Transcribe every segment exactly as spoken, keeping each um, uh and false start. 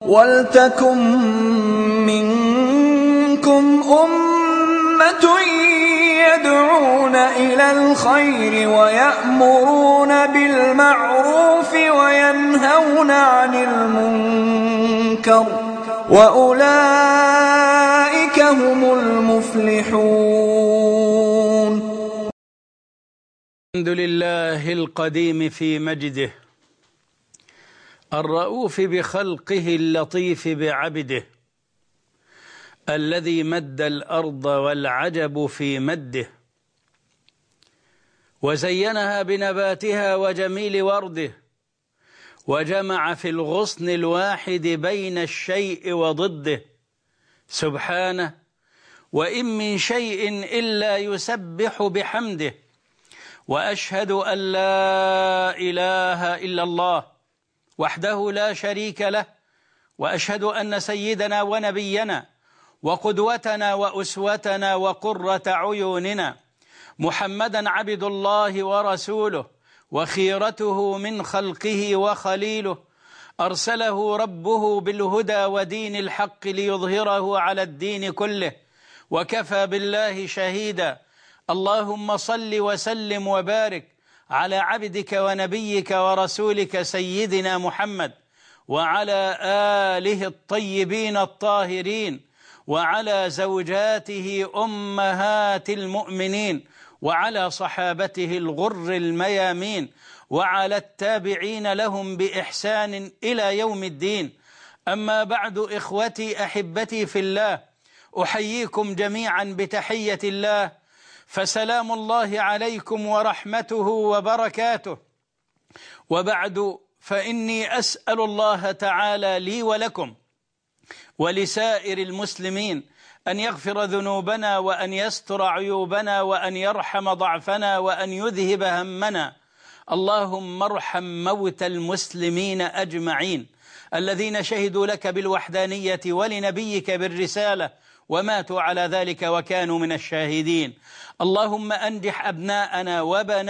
وَلْتَكُن مِّنكُمْ أُمَّةٌ يَدْعُونَ إِلَى الْخَيْرِ وَيَأْمُرُونَ بِالْمَعْرُوفِ وَيَنْهَوْنَ عَنِ الْمُنكَرِ ۚ وَأُولَٰئِكَ هُمُ الْمُفْلِحُونَ. الحمد لله القديم في مجده، الرؤوف بخلقه اللطيف بعبده، الذي مد الأرض والعجب في مده، وزينها بنباتها وجميل ورده، وجمع في الغصن الواحد بين الشيء وضده، سبحانه. وإن من شيء إلا يسبح بحمده، وأشهد أن لا إله إلا الله وحده لا شريك له، وأشهد أن سيدنا ونبينا وقدوتنا وأسوتنا وقرة عيوننا محمدا عبد الله ورسوله، وخيرته من خلقه وخليله، أرسله ربه بالهدى ودين الحق ليظهره على الدين كله، وكفى بالله شهيدا. اللهم صل وسلم وبارك على عبدك ونبيك ورسولك سيدنا محمد، وعلى آله الطيبين الطاهرين، وعلى زوجاته أمهات المؤمنين، وعلى صحابته الغر الميامين، وعلى التابعين لهم بإحسان إلى يوم الدين. أما بعد، إخوتي أحبتي في الله، أحييكم جميعا بتحية الله، فسلام الله عليكم ورحمته وبركاته. وبعد، فإني أسأل الله تعالى لي ولكم ولسائر المسلمين أن يغفر ذنوبنا، وأن يستر عيوبنا، وأن يرحم ضعفنا، وأن يذهب همنا. اللهم ارحم موتى المسلمين أجمعين الذين شهدوا لك بالوحدانية ولنبيك بالرسالة وماتوا على ذلك وكانوا من الشاهدين. اللهم أنجح أبناءنا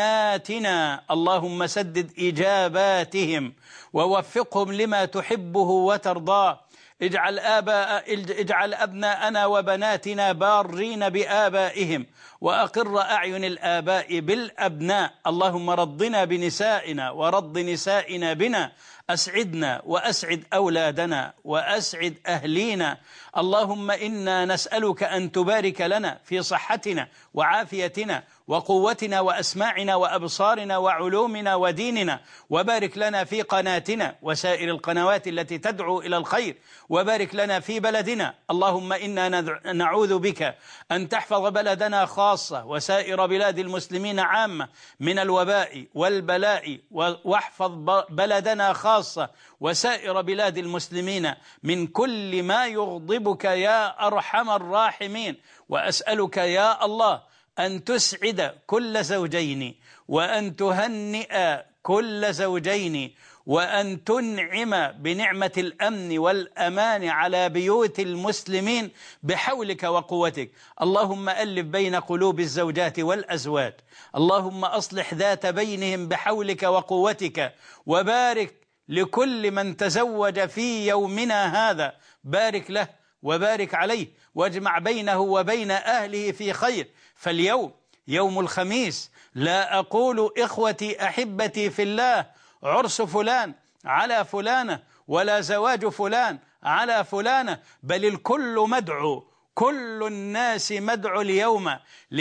وبناتنا، اللهم سدد إجاباتهم ووفقهم لما تحبه وترضاه. اجعل آباء اجعل أبناءنا وبناتنا بارين بآبائهم، وأقر أعين الآباء بالأبناء. اللهم رضنا بنسائنا ورض نسائنا بنا، أسعدنا وأسعد أولادنا وأسعد أهلينا. اللهم إنا نسألك أن تبارك لنا في صحتنا وعافيتنا وقوتنا وأسماعنا وأبصارنا وعلومنا وديننا، وبارك لنا في قناتنا وسائر القنوات التي تدعو إلى الخير، وبارك لنا في بلدنا. اللهم إنا نعوذ بك أن تحفظ بلدنا خاصة وسائر بلاد المسلمين عامة من الوباء والبلاء، واحفظ بلدنا خاصة وسائر بلاد المسلمين من كل ما يغضبك يا أرحم الراحمين. وأسألك يا الله أن تسعد كل زوجين، وأن تهنئ كل زوجين، وأن تنعم بنعمة الأمن والأمان على بيوت المسلمين بحولك وقوتك. اللهم ألف بين قلوب الزوجات والأزواج، اللهم أصلح ذات بينهم بحولك وقوتك. وبارك لكل من تزوج في يومنا هذا، بارك له وبارك عليه، واجمع بينه وبين أهله في خير. فاليوم يوم الخميس، لا أقول إخوتي أحبتي في الله عرس فلان على فلانة، ولا زواج فلان على فلانة، بل الكل مدعو، كل الناس مدعو اليوم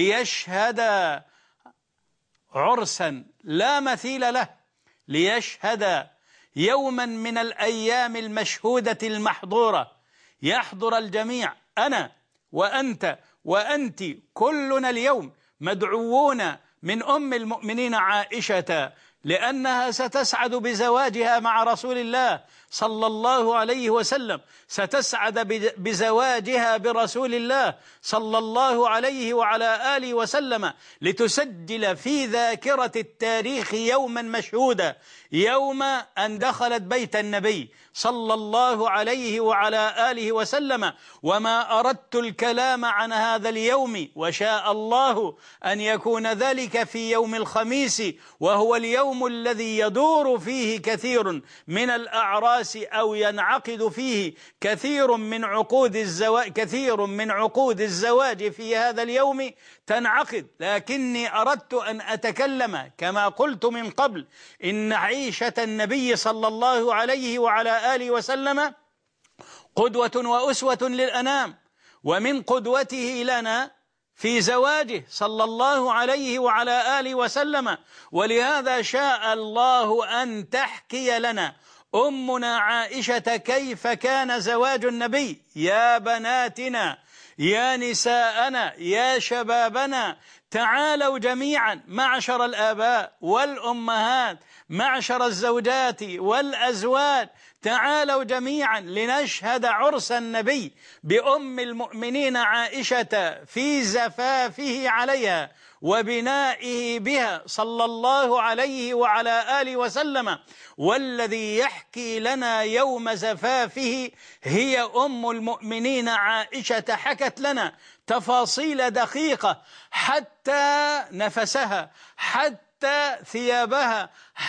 ليشهد عرسا لا مثيل له، ليشهد يوما من الأيام المشهودة المحظورة، يحضر الجميع، أنا وأنت وأنت، كلنا اليوم مدعوون من أم المؤمنين عائشة، لأنها ستسعد بزواجها مع رسول الله صلى الله عليه وسلم، ستسعد بزواجها برسول الله صلى الله عليه وعلى آله وسلم، لتسجل في ذاكرة التاريخ يوما مشهودا، يوم أن دخلت بيت النبي صلى الله عليه وعلى آله وسلم. وما أردت الكلام عن هذا اليوم، وشاء الله أن يكون ذلك في يوم الخميس، وهو اليوم اليوم الذي يدور فيه كثير من الأعراس أو ينعقد فيه كثير من عقود الزواج كثير من عقود الزواج في هذا اليوم تنعقد. لكني أردت أن أتكلم كما قلت من قبل إن عيشة النبي صلى الله عليه وعلى آله وسلم قدوة وأسوة للأنام، ومن قدوته لنا في زواجه صلى الله عليه وعلى آله وسلم. ولهذا شاء الله أن تحكي لنا أمنا عائشة كيف كان زواج النبي. يا بناتنا، يا نساءنا، يا شبابنا، تعالوا جميعا معشر الآباء والأمهات، معشر الزوجات والأزواج، تعالوا جميعا لنشهد عرس النبي بأم المؤمنين عائشة في زفافه عليها وبنائه بها صلى الله عليه وعلى آله وسلم. والذي يحكي لنا يوم زفافه هي أم المؤمنين عائشة، حكت لنا تفاصيل دقيقة حتى نفسها، حتى ثيابها،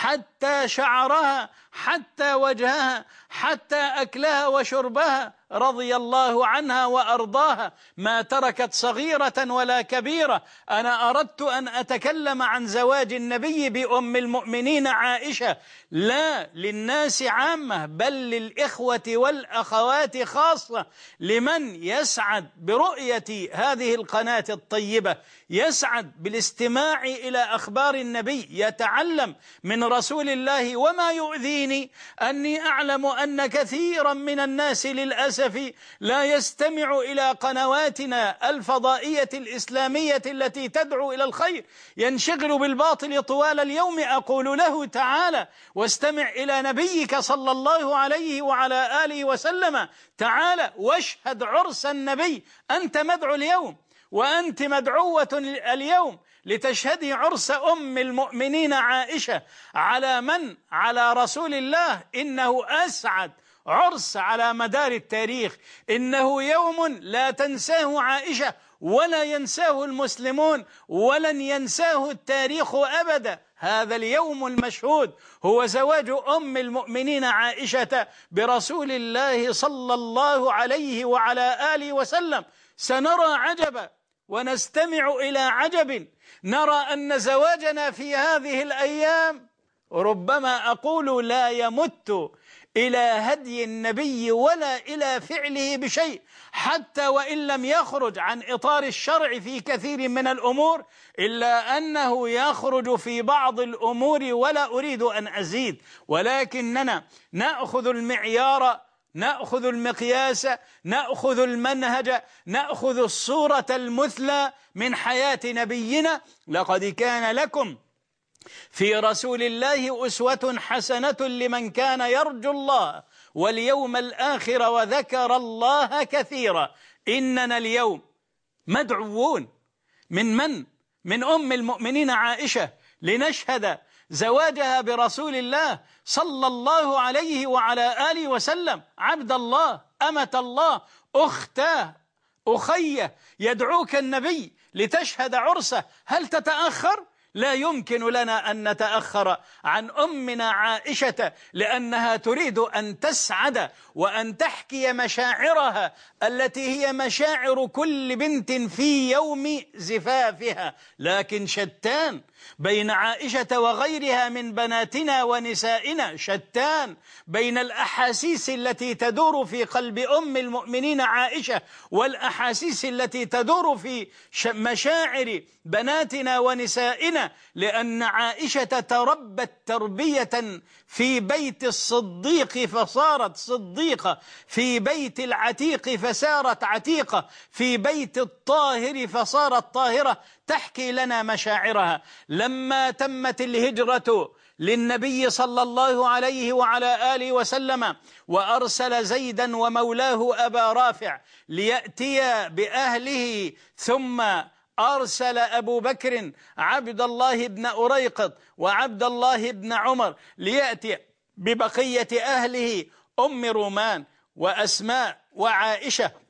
حتى شعرها، حتى وجهها، حتى أكلها وشربها، رضي الله عنها وأرضاها، ما تركت صغيرة ولا كبيرة. أنا أردت أن أتكلم عن زواج النبي بأم المؤمنين عائشة لا للناس عامة، بل للإخوة والأخوات خاصة، لمن يسعد برؤية هذه القناة الطيبة، يسعد بالاستماع إلى أخبار النبي، يتعلم من رسول الله. وما يؤذيني أني أعلم أن كثيرا من الناس للأسف لا يستمع إلى قنواتنا الفضائية الإسلامية التي تدعو إلى الخير، ينشغل بالباطل طوال اليوم. أقول له تعالى واستمع إلى نبيك صلى الله عليه وعلى آله وسلم، تعالى واشهد عرس النبي. أنت مدعو اليوم وأنت مدعوة اليوم لتشهدي عرس أم المؤمنين عائشة على من؟ على رسول الله. إنه أسعد عرس على مدار التاريخ، إنه يوم لا تنساه عائشة ولا ينساه المسلمون ولن ينساه التاريخ أبدا. هذا اليوم المشهود هو زواج أم المؤمنين عائشة برسول الله صلى الله عليه وعلى آله وسلم. سنرى عجبا ونستمع إلى عجب، نرى أن زواجنا في هذه الأيام ربما أقول لا يمت إلى هدي النبي ولا إلى فعله بشيء، حتى وإن لم يخرج عن إطار الشرع في كثير من الأمور، إلا أنه يخرج في بعض الأمور ولا أريد أن أزيد. ولكننا نأخذ المعيار، نأخذ المقياس، نأخذ المنهج، نأخذ الصورة المثلى من حياة نبينا. لقد كان لكم في رسول الله أسوة حسنة لمن كان يرجو الله واليوم الآخر وذكر الله كثيرا. إننا اليوم مدعوون من من؟ من أم المؤمنين عائشة لنشهد زواجها برسول الله صلى الله عليه وعلى آله وسلم. عبد الله، أمة الله، أختاه، أخيه، يدعوك النبي لتشهد عرسه، هل تتأخر؟ لا يمكن لنا أن نتأخر عن أمنا عائشة، لأنها تريد أن تسعد وأن تحكي مشاعرها التي هي مشاعر كل بنت في يوم زفافها. لكن شتان بين عائشة وغيرها من بناتنا ونسائنا، شتان بين الأحاسيس التي تدور في قلب أم المؤمنين عائشة والأحاسيس التي تدور في مشاعر بناتنا ونسائنا. لأن عائشة تربت تربية في بيت الصديق فصارت صديقة، في بيت العتيق فصارت عتيقة، في بيت الطاهر فصارت طاهرة. تحكي لنا مشاعرها. لما تمت الهجرة للنبي صلى الله عليه وعلى آله وسلم وأرسل زيدا ومولاه أبا رافع ليأتي بأهله، ثم أرسل أبو بكر عبد الله بن أريقط وعبد الله بن عمر ليأتي ببقية أهله، أم رومان وأسماء وعائشة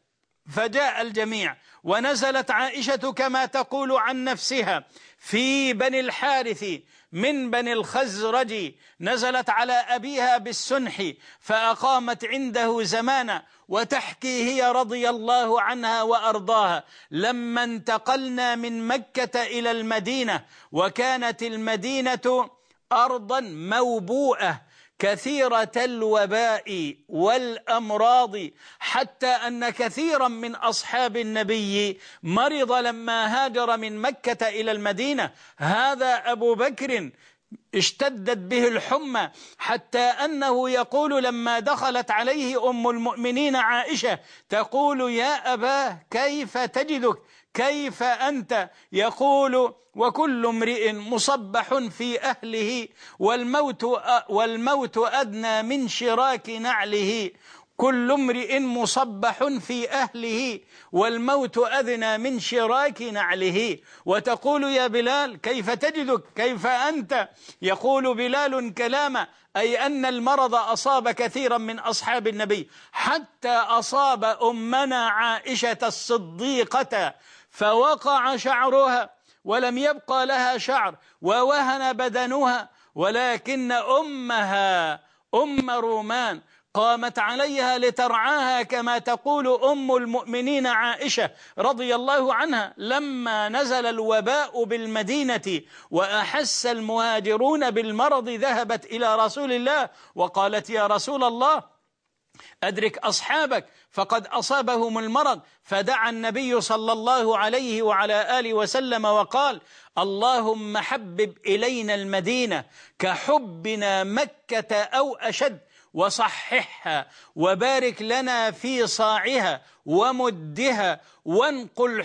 فجاء الجميع، ونزلت عائشة كما تقول عن نفسها في بني الحارث من بني الخزرج، نزلت على أبيها بالسنح فأقامت عنده زمانا، وتحكي هي رضي الله عنها وأرضاها لما انتقلنا من مكة إلى المدينة، وكانت المدينة أرضا موبوءة كثيرة الوباء والأمراض، حتى أن كثيرا من أصحاب النبي مرض لما هاجر من مكة إلى المدينة. هذا أبو بكر اشتدت به الحمى، حتى أنه يقول لما دخلت عليه أم المؤمنين عائشة تقول: يا أباه كيف تجدك؟ كيف أنت؟ يقول: وكل امرئ مصبح في أهله والموت, والموت أدنى من شراك نعله. كل امرئ مصبح في أهله والموت أدنى من شراك نعله. وتقول: يا بلال كيف تجدك؟ كيف أنت؟ يقول بلال كلاما، أي أن المرض أصاب كثيرا من أصحاب النبي، حتى أصاب أمنا عائشة الصديقة فوقع شعرها ولم يبقى لها شعر ووهن بدنها، ولكن أمها أم رومان قامت عليها لترعاها، كما تقول أم المؤمنين عائشة رضي الله عنها لما نزل الوباء بالمدينة وأحس المهاجرون بالمرض ذهبت إلى رسول الله وقالت: يا رسول الله أدرك أصحابك فقد أصابهم المرض. فدعا النبي صلى الله عليه وعلى آله وسلم وقال: اللهم حبب إلينا المدينة كحبنا مكة أو أشد، وصححها وبارك لنا في صاعها ومدها، وانقل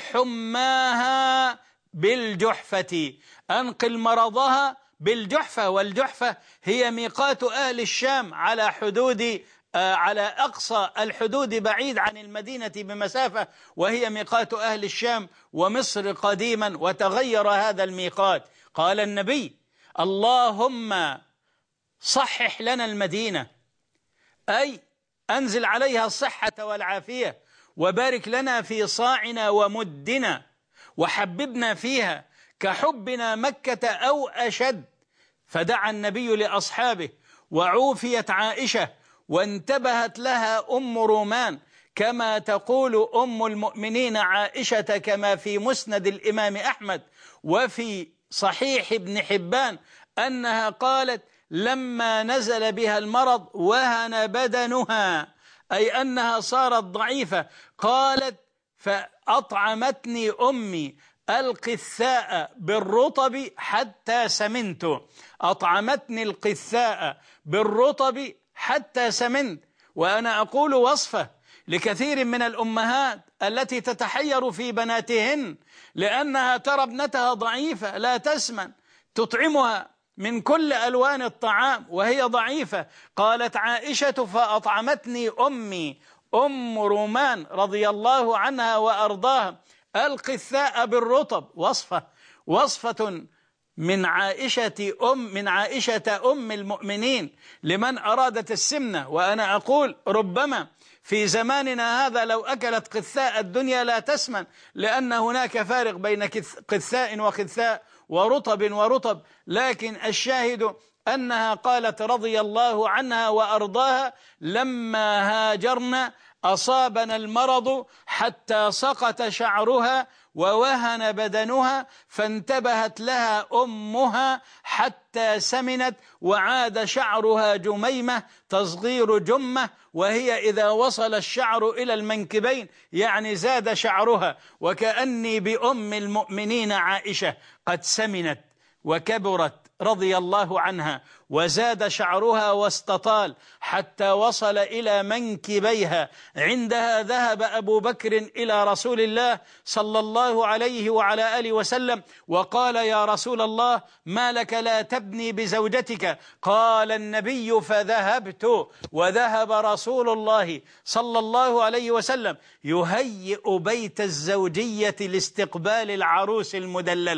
حماها بالجحفة، أنقل مرضها بالجحفة. والجحفة هي ميقات أهل الشام على حدود على أقصى الحدود بعيد عن المدينة بمسافة، وهي ميقات أهل الشام ومصر قديما، وتغير هذا الميقات. قال النبي: اللهم صحح لنا المدينة، أي أنزل عليها الصحة والعافية، وبارك لنا في صاعنا ومدنا، وحببنا فيها كحبنا مكة أو أشد. فدعا النبي لأصحابه، وعوفيت عائشة، وانتبهت لها أم رومان كما تقول أم المؤمنين عائشة، كما في مسند الإمام أحمد وفي صحيح ابن حبان، أنها قالت: لما نزل بها المرض وهن بدنها، أي أنها صارت ضعيفة. قالت: فأطعمتني أمي القثاء بالرطب حتى سمنت. أطعمتني القثاء بالرطب حتى سمنت. وأنا أقول وصفة لكثير من الأمهات التي تتحير في بناتهن لأنها ترى ابنتها ضعيفة لا تسمن، تطعمها من كل ألوان الطعام وهي ضعيفة. قالت عائشة: فأطعمتني أمي أم رومان رضي الله عنها وأرضاها القثاء بالرطب. وصفة وصفة من عائشة أم من عائشة أم المؤمنين لمن أرادت السمنة. وأنا أقول ربما في زماننا هذا لو أكلت قثاء الدنيا لا تسمن، لأن هناك فارق بين قثاء وقثاء ورطب ورطب. لكن الشاهد أنها قالت رضي الله عنها وأرضاها: لما هاجرنا أصابنا المرض حتى سقط شعرها ووهن بدنها، فانتبهت لها أمها حتى سمنت وعاد شعرها جميمة تصغير جمة، وهي إذا وصل الشعر إلى المنكبين يعني زاد شعرها. وكأني بأم المؤمنين عائشة قد سمنت وكبرت رضي الله عنها، وزاد شعرها واستطال حتى وصل إلى منكبيها. عندها ذهب أبو بكر إلى رسول الله صلى الله عليه وعلى آله وسلم وقال: يا رسول الله ما لك لا تبني بزوجتك؟ قال النبي: فذهبت. وذهب رسول الله صلى الله عليه وسلم يهيئ بيت الزوجية لاستقبال العروس المدللة.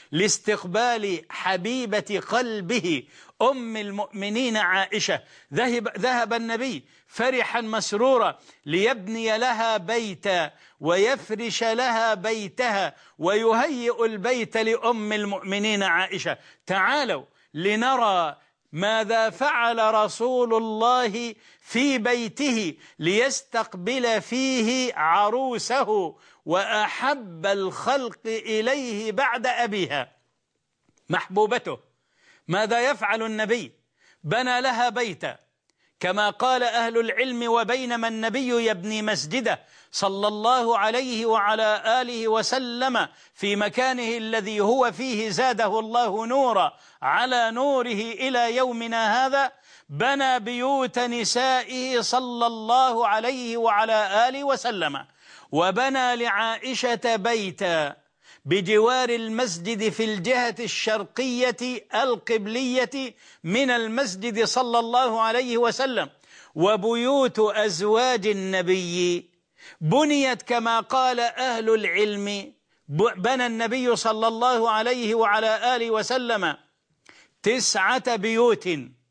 لاستقبال حبيبة قلبه أم المؤمنين عائشة. ذهب, ذهب النبي فرحا مسرورا ليبني لها بيتا ويفرش لها بيتها ويهيئ البيت لأم المؤمنين عائشة. تعالوا لنرى ماذا فعل رسول الله في بيته ليستقبل فيه عروسه وأحب الخلق إليه بعد أبيها محبوبته. ماذا يفعل النبي؟ بنى لها بيتا كما قال أهل العلم: وبينما النبي يبني مسجده صلى الله عليه وعلى آله وسلم في مكانه الذي هو فيه زاده الله نورا على نوره إلى يومنا هذا، بنى بيوت نسائه صلى الله عليه وعلى آله وسلم، وبنى لعائشة بيتا بجوار المسجد في الجهة الشرقية القبلية من المسجد صلى الله عليه وسلم. وبيوت أزواج النبي بنيت كما قال أهل العلم، بنى النبي صلى الله عليه وعلى آله وسلم تسعة بيوت،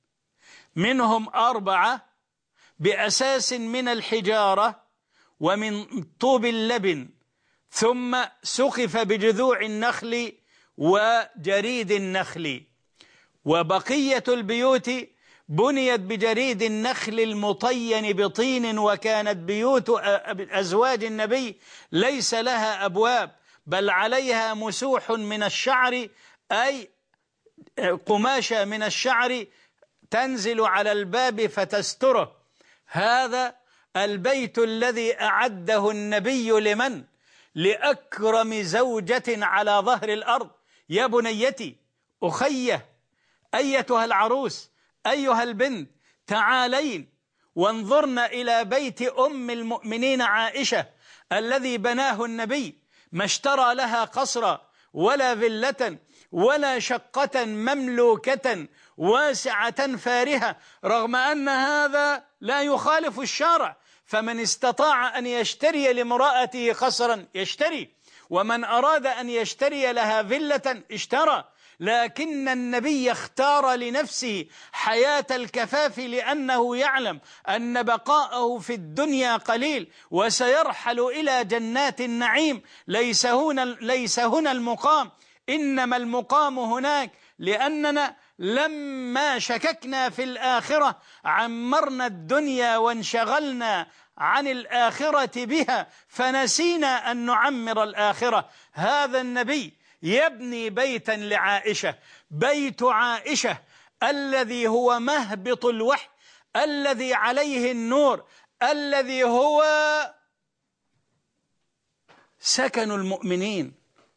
منهم أربعة بأساس من الحجارة ومن طوب اللبن، ثم سقف بجذوع النخل وجريد النخل، وبقية البيوت بنيت بجريد النخل المطين بطين. وكانت بيوت أزواج النبي ليس لها أبواب، بل عليها مسوح من الشعر، أي قماشة من الشعر تنزل على الباب فتستره. هذا البيت الذي أعده النبي لمن؟ لأكرم زوجة على ظهر الأرض. يا بنيتي، أخيه، أيتها العروس، أيها البنت، تعالين وانظرن إلى بيت أم المؤمنين عائشة الذي بناه النبي. ما اشترى لها قصرا ولا فيلة ولا شقة مملوكة واسعة فارهة، رغم أن هذا لا يخالف الشرع. فمن استطاع أن يشتري لامرأته قصرا يشتري، ومن أراد أن يشتري لها فيلة اشترى. لكن النبي اختار لنفسه حياة الكفاف، لأنه يعلم أن بقاءه في الدنيا قليل وسيرحل إلى جنات النعيم. ليس هنا, ليس هنا المقام، إنما المقام هناك، لأننا لما شككنا في الآخرة عمرنا الدنيا وانشغلنا عن الآخرة بها فنسينا أن نعمر الآخرة. هذا النبي يبني بيتا لعائشة، بيت عائشة الذي هو مهبط الوحي، الذي عليه النور، الذي هو سكن المؤمنين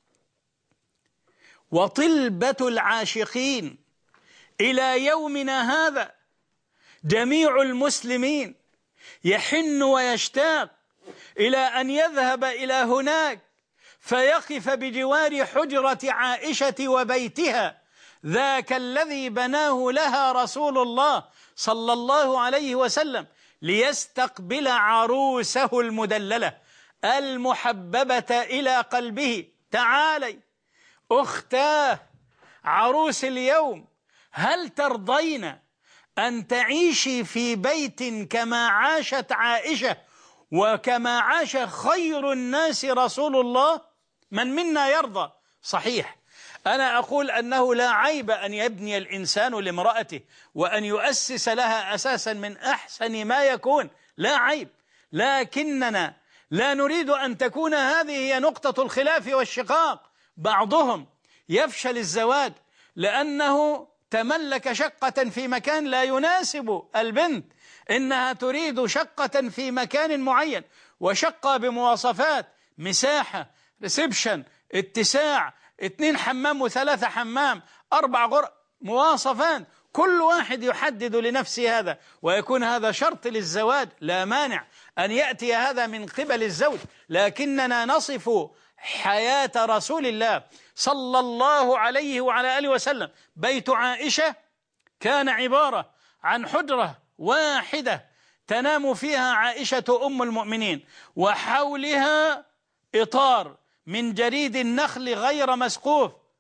وطلبة العاشقين. إلى يومنا هذا جميع المسلمين يحن ويشتاق إلى أن يذهب إلى هناك فيقف بجوار حجرة عائشة وبيتها، ذاك الذي بناه لها رسول الله صلى الله عليه وسلم ليستقبل عروسه المدللة المحببة إلى قلبه. تعالي أختاه عروس اليوم، هل ترضين أن تعيشي في بيت كما عاشت عائشة وكما عاش خير الناس رسول الله؟ من منا يرضى؟ صحيح، أنا أقول أنه لا عيب أن يبني الإنسان لامرأته وأن يؤسس لها أساسا من أحسن ما يكون، لا عيب، لكننا لا نريد أن تكون هذه هي نقطة الخلاف والشقاق. بعضهم يفشل الزواج لأنه تملك شقة في مكان لا يناسب البنت، إنها تريد شقة في مكان معين، وشقة بمواصفات مساحة، ريسبشن، اتساع، اتنين حمام وثلاثة حمام، أربع غرف، مواصفات كل واحد يحدد لنفسه هذا، ويكون هذا شرط للزواج. لا مانع أن يأتي هذا من قبل الزوج، لكننا نصف حياة رسول الله صلى الله عليه وعلى آله وسلم. بيت عائشة كان عبارة عن حجرة واحدة تنام فيها عائشة أم المؤمنين، وحولها إطار من جريد النخل غير مسقوف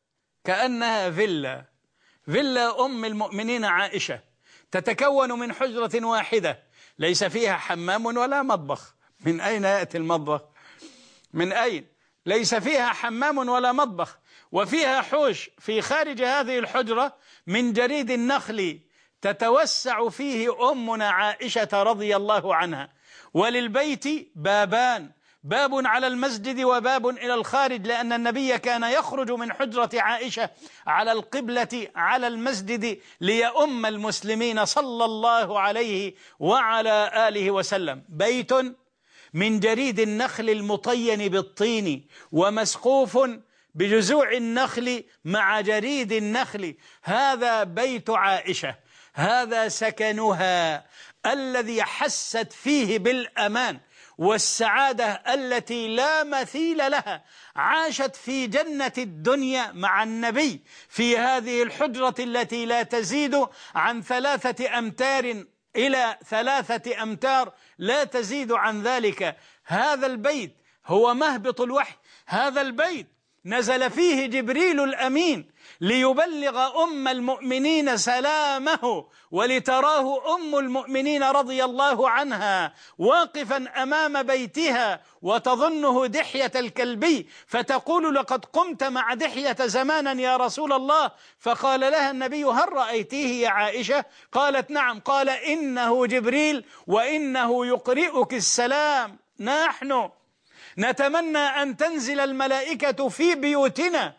كأنها فيلا فيلا أم المؤمنين عائشة، تتكون من حجرة واحدة ليس فيها حمام ولا مطبخ. من أين يأتي المطبخ؟ من أين؟ ليس فيها حمام ولا مطبخ، وفيها حوش في خارج هذه الحجرة من جريد النخل تتوسع فيه أمنا عائشة رضي الله عنها. وللبيت بابان، باب على المسجد وباب إلى الخارج، لأن النبي كان يخرج من حجرة عائشة على القبلة على المسجد ليؤم المسلمين صلى الله عليه وعلى آله وسلم. بيت من جريد النخل المطين بالطين ومسقوف بجذوع النخل مع جريد النخل، هذا بيت عائشة، هذا سكنها الذي حست فيه بالأمان والسعادة التي لا مثيل لها. عاشت في جنة الدنيا مع النبي في هذه الحجرة التي لا تزيد عن ثلاثة أمتار إلى ثلاثة أمتار، لا تزيد عن ذلك. هذا البيت هو مهبط الوحي، هذا البيت نزل فيه جبريل الأمين ليبلغ أم المؤمنين سلامه، ولتراه أم المؤمنين رضي الله عنها واقفا أمام بيتها وتظنه دحية الكلبي، فتقول: لقد قمت مع دحية زمانا يا رسول الله. فقال لها النبي: هل رأيتيه يا عائشة؟ قالت: نعم. قال: إنه جبريل وإنه يقرئك السلام. نحن نتمنى أن تنزل الملائكة في بيوتنا،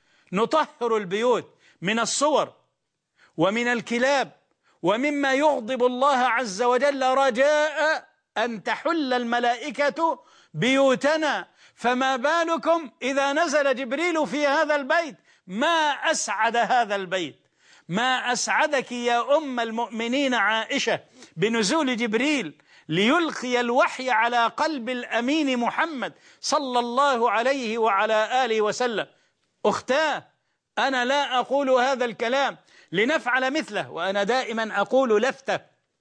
نطهر البيوت من الصور ومن الكلاب ومما يغضب الله عز وجل، رجاء أن تحل الملائكة بيوتنا. فما بالكم إذا نزل جبريل في هذا البيت؟ ما أسعد هذا البيت، ما أسعدك يا أم المؤمنين عائشة بنزول جبريل ليلقي الوحي على قلب الأمين محمد صلى الله عليه وعلى آله وسلم. أختاه، أنا لا أقول هذا الكلام لنفعل مثله، وأنا دائما أقول لفتة.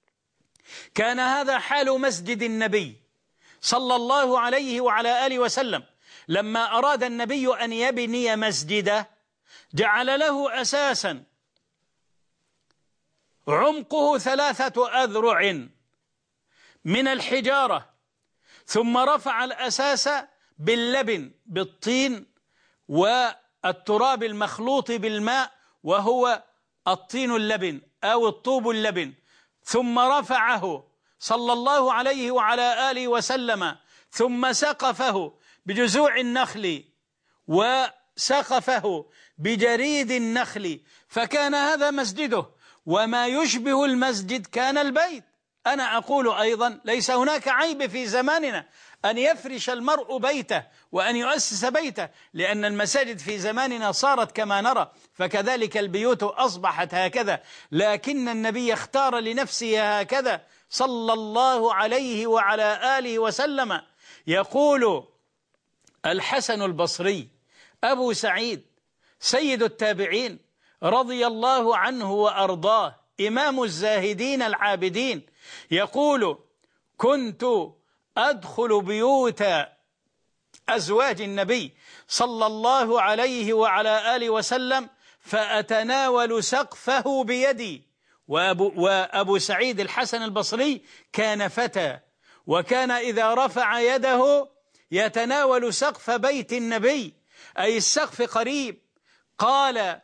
كان هذا حال مسجد النبي صلى الله عليه وعلى آله وسلم. لما أراد النبي أن يبني مسجدا جعل له أساسا عمقه ثلاثة أذرع من الحجارة، ثم رفع الأساس باللبن بالطين والتراب المخلوط بالماء، وهو الطين اللبن أو الطوب اللبن، ثم رفعه صلى الله عليه وعلى آله وسلم، ثم سقفه بجذوع النخل وسقفه بجريد النخل، فكان هذا مسجده. وما يشبه المسجد كان البيت. أنا أقول أيضا ليس هناك عيب في زماننا أن يفرش المرء بيته وأن يؤسس بيته، لأن المساجد في زماننا صارت كما نرى، فكذلك البيوت أصبحت هكذا، لكن النبي اختار لنفسه هكذا صلى الله عليه وعلى آله وسلم. يقول الحسن البصري أبو سعيد سيد التابعين رضي الله عنه وأرضاه، إمام الزاهدين العابدين، يقول: كنت أدخل بيوت أزواج النبي صلى الله عليه وعلى آله وسلم فأتناول سقفه بيدي. وأبو, وأبو سعيد الحسن البصري كان فتى، وكان إذا رفع يده يتناول سقف بيت النبي، أي السقف قريب. قال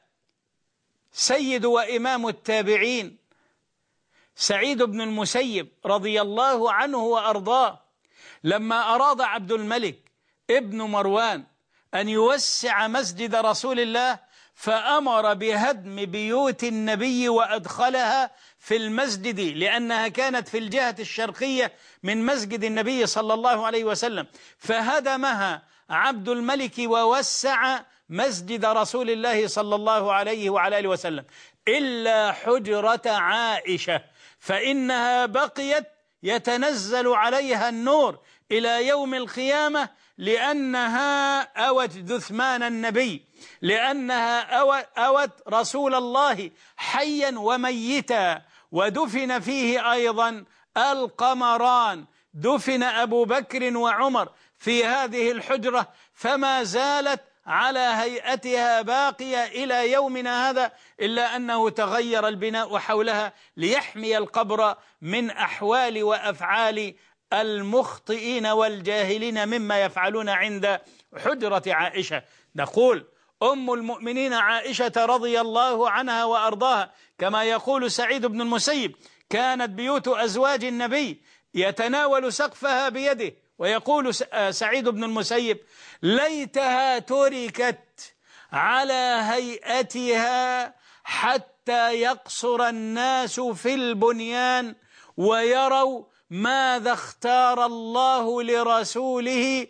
سيد وإمام التابعين سعيد بن المسيب رضي الله عنه وأرضاه: لما أراد عبد الملك ابن مروان أن يوسع مسجد رسول الله فأمر بهدم بيوت النبي وأدخلها في المسجد، لأنها كانت في الجهة الشرقية من مسجد النبي صلى الله عليه وسلم، فهدمها عبد الملك ووسع مسجد رسول الله صلى الله عليه وعلى آله وسلم، إلا حجرة عائشة فإنها بقيت يتنزل عليها النور إلى يوم القيامة، لأنها أوت جثمان النبي، لأنها أوت رسول الله حيا وميتا. ودفن فيه أيضا القمران، دفن أبو بكر وعمر في هذه الحجرة، فما زالت على هيئتها باقية إلى يومنا هذا، إلا أنه تغير البناء حولها ليحمي القبر من أحوال وأفعال المخطئين والجاهلين مما يفعلون عند حجرة عائشة. نقول أم المؤمنين عائشة رضي الله عنها وأرضاها كما يقول سعيد بن المسيب كانت بيوت أزواج النبي يتناول سقفها بيده، ويقول سعيد بن المسيب ليتها تركت على هيئتها حتى يقصر الناس في البنيان ويروا ماذا اختار الله لرسوله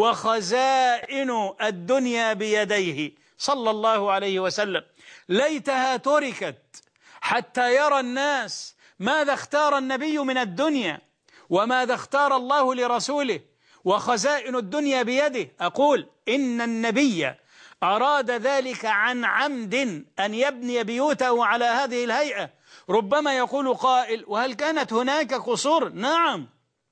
وخزائن الدنيا بيديه صلى الله عليه وسلم. ليتها تركت حتى يرى الناس ماذا اختار النبي من الدنيا وماذا اختار الله لرسوله وخزائن الدنيا بيده. أقول إن النبي أراد ذلك عن عمد أن يبني بيوته على هذه الهيئة. ربما يقول قائل وهل كانت هناك قصور؟ نعم،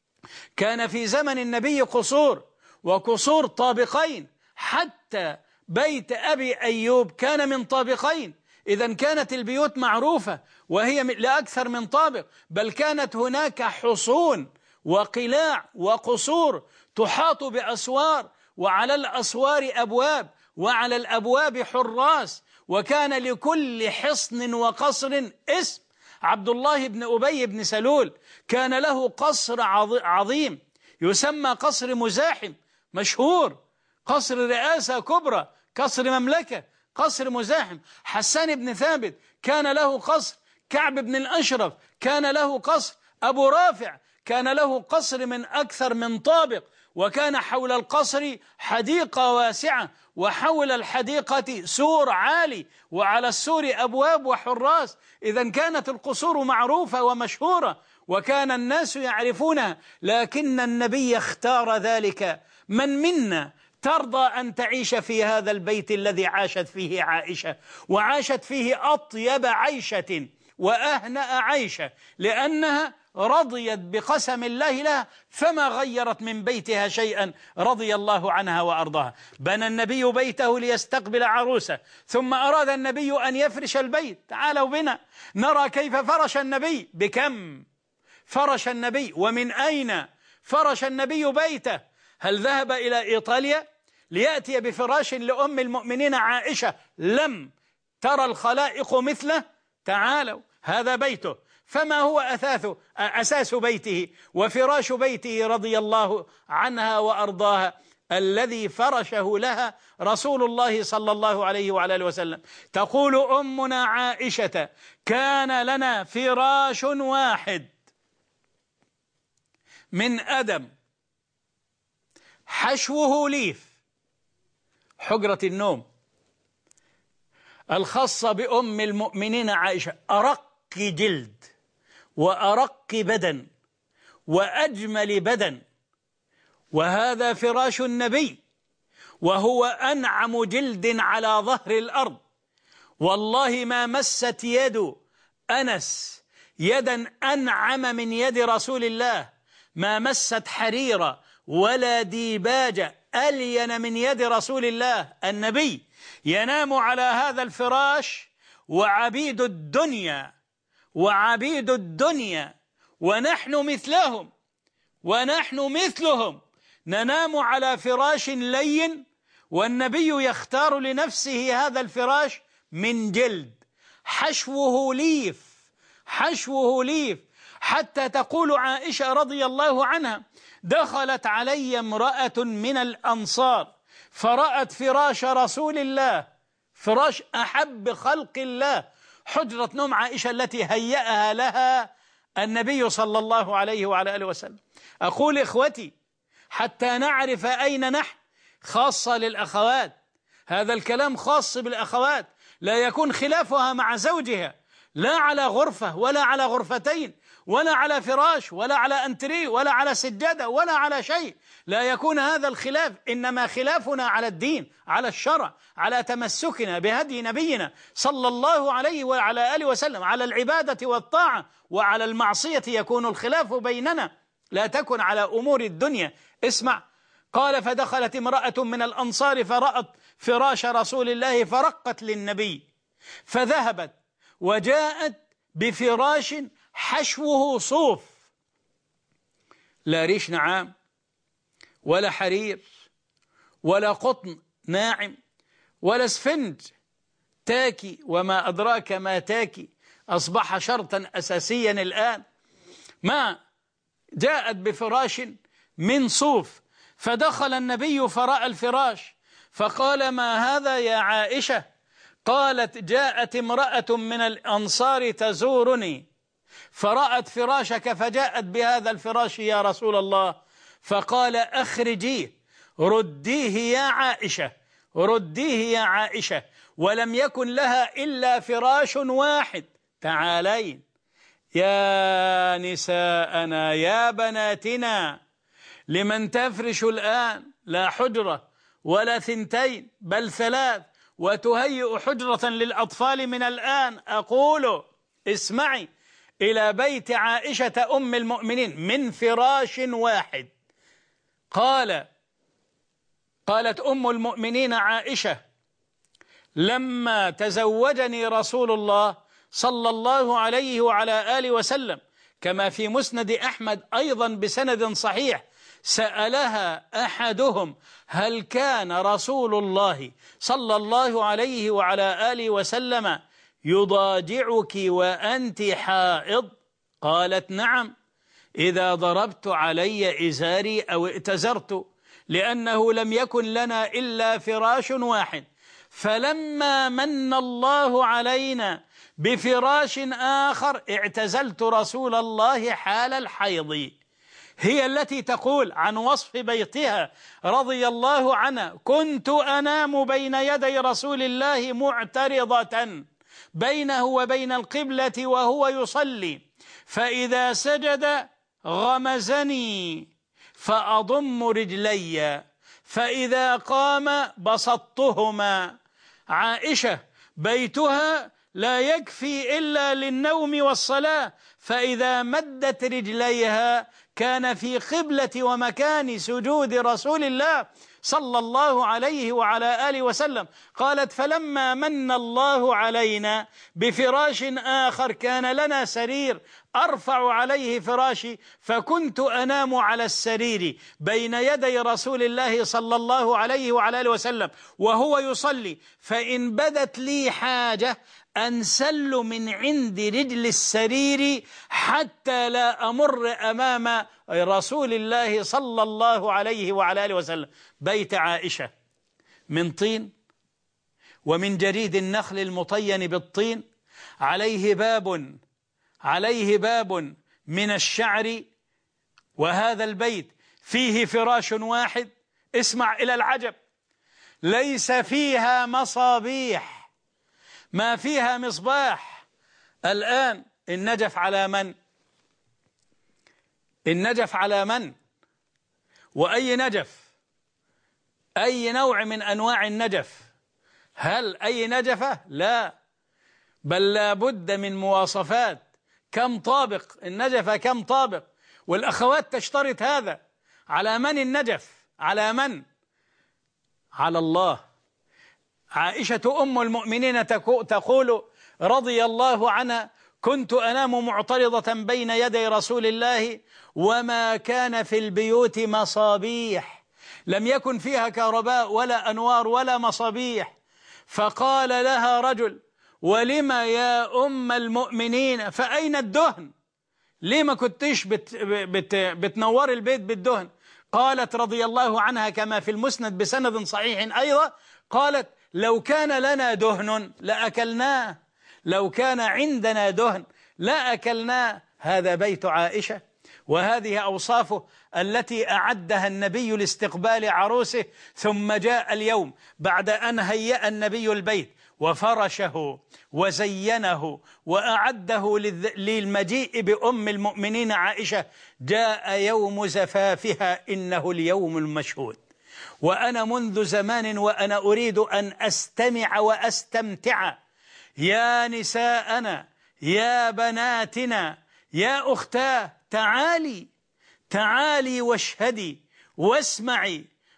كان في زمن النبي قصور وقصور طابقين، حتى بيت أبي أيوب كان من طابقين. إذن كانت البيوت معروفة وهي لأكثر من طابق، بل كانت هناك حصون وقلاع وقصور تحاط بأسوار، وعلى الأسوار أبواب، وعلى الأبواب حراس، وكان لكل حصن وقصر اسم. عبد الله بن أبي بن سلول كان له قصر عظيم يسمى قصر مزاحم مشهور، قصر رئاسة كبرى، قصر مملكة، قصر مزاحم. حسان بن ثابت كان له قصر، كعب بن الأشرف كان له قصر، أبو رافع كان له قصر من أكثر من طابق، وكان حول القصر حديقة واسعة، وحول الحديقة سور عالي، وعلى السور أبواب وحراس. إذن كانت القصور معروفة ومشهورة وكان الناس يعرفونها، لكن النبي اختار ذلك. من منا ترضى أن تعيش في هذا البيت الذي عاشت فيه عائشة، وعاشت فيه أطيب عيشة وأهنأ عيشة، لأنها رضيت بقسم الله لها فما غيرت من بيتها شيئا رضي الله عنها وأرضاها. بنى النبي بيته ليستقبل عروسه، ثم أراد النبي أن يفرش البيت. تعالوا بنا نرى كيف فرش النبي، بكم فرش النبي ومن أين فرش النبي بيته. هل ذهب إلى إيطاليا ليأتي بفراش لأم المؤمنين عائشة لم ترى الخلائق مثله؟ تعالوا، هذا بيته. فما هو أثاث أساس بيته وفراش بيته رضي الله عنها وأرضاها؟ الذي فرشه لها رسول الله صلى الله عليه وعلى آله وسلم. تقول أمنا عائشة كان لنا فراش واحد من أدم حشوه ليف، حجرة النوم الخاصة بأم المؤمنين عائشة، أرق جلد وأرق بدن وأجمل بدن، وهذا فراش النبي، وهو أنعم جلد على ظهر الأرض. والله ما مست يد أنس يدا أنعم من يد رسول الله، ما مست حريرة ولا ديباجة ألين من يد رسول الله. النبي ينام على هذا الفراش وعبيد الدنيا وعبيد الدنيا ونحن مثلهم ونحن مثلهم ننام على فراش لين، والنبي يختار لنفسه هذا الفراش من جلد حشوه ليف، حشوه ليف. حتى تقول عائشة رضي الله عنها دخلت علي امرأة من الأنصار فرأت فراش رسول الله، فراش أحب خلق الله، حجرة نوم عائشة التي هيأها لها النبي صلى الله عليه وعلى آله وسلم. أقول إخوتي حتى نعرف أين نحن، خاصة للأخوات، هذا الكلام خاص بالأخوات، لا يكون خلافها مع زوجها لا على غرفة ولا على غرفتين ولا على فراش ولا على أنتري ولا على سجادة ولا على شيء، لا يكون هذا الخلاف، إنما خلافنا على الدين، على الشرع، على تمسكنا بهدي نبينا صلى الله عليه وعلى آله وسلم، على العبادة والطاعة، وعلى المعصية يكون الخلاف بيننا، لا تكن على أمور الدنيا. اسمع، قال فدخلت امرأة من الأنصار فرأت فراش رسول الله فرقت للنبي، فذهبت وجاءت بفراش حشوه صوف، لا ريش نعام ولا حرير ولا قطن ناعم ولا اسفنج، تاكي وما أدراك ما تاكي، أصبح شرطا أساسيا الآن. ما جاءت بفراش من صوف، فدخل النبي فرأى الفراش فقال ما هذا يا عائشة؟ قالت جاءت امرأة من الأنصار تزورني فرأت فراشك فجاءت بهذا الفراش يا رسول الله، فقال أخرجيه رديه يا عائشة، رديه يا عائشة، ولم يكن لها إلا فراش واحد. تعالين يا نساءنا يا بناتنا، لمن تفرش الآن؟ لا حجرة ولا ثنتين بل ثلاث، وتهيئ حجرة للأطفال من الآن. أقول اسمعي إلى بيت عائشة أم المؤمنين من فراش واحد. قال قالت أم المؤمنين عائشة لما تزوجني رسول الله صلى الله عليه وعلى آله وسلم، كما في مسند أحمد أيضا بسند صحيح، سألها أحدهم هل كان رسول الله صلى الله عليه وعلى آله وسلم يضاجعك وأنت حائض؟ قالت نعم، إذا ضربت علي إزاري أو ائتزرت، لأنه لم يكن لنا إلا فراش واحد، فلما من الله علينا بفراش آخر اعتزلت رسول الله حال الحيض. هي التي تقول عن وصف بيتها رضي الله عنها كنت أنام بين يدي رسول الله معترضة بينه وبين القبلة وهو يصلي، فإذا سجد غمزني فأضم رجلي، فإذا قام بسطتهما. عائشة بيتها لا يكفي إلا للنوم والصلاة، فإذا مدت رجليها كان في قبلة ومكان سجود رسول الله صلى الله عليه وعلى آله وسلم. قالت فلما من الله علينا بفراش آخر كان لنا سرير أرفع عليه فراشي، فكنت أنام على السرير بين يدي رسول الله صلى الله عليه وعلى آله وسلم وهو يصلي، فإن بدت لي حاجة أنسل من عند رجل السرير حتى لا أمر أمام رسول الله صلى الله عليه وعلى آله وسلم. بيت عائشة من طين ومن جريد النخل المطين بالطين، عليه باب عليه باب من الشعر، وهذا البيت فيه فراش واحد. اسمع إلى العجب، ليس فيها مصابيح، ما فيها مصباح. الآن النجف على من؟ النجف على من؟ وأي نجف؟ أي نوع من أنواع النجف؟ هل أي نجفة؟ لا، بل لا بد من مواصفات. كم طابق النجفة؟ كم طابق؟ والأخوات تشترط هذا. على من النجف؟ على من؟ على الله. عائشة أم المؤمنين تقول رضي الله عنها كنت أنام معترضة بين يدي رسول الله وما كان في البيوت مصابيح، لم يكن فيها كهرباء ولا أنوار ولا مصابيح. فقال لها رجل ولما يا أم المؤمنين فأين الدهن؟ ليه ما كنتش بت بت بتنور البيت بالدهن؟ قالت رضي الله عنها كما في المسند بسند صحيح أيضا، قالت لو كان لنا دهن لأكلناه، لو كان عندنا دهن لا أكلناه. هذا بيت عائشة، وهذه أوصافه التي أعدها النبي لاستقبال عروسه. ثم جاء اليوم بعد أن هيأ النبي البيت وفرشه وزينه وأعده للمجيء بأم المؤمنين عائشة، جاء يوم زفافها، إنه اليوم المشهود. وأنا منذ زمان وأنا أريد أن أستمع وأستمتع. يا نساءنا يا بناتنا يا أختاه، تعالي تعالي واشهدي واسمعي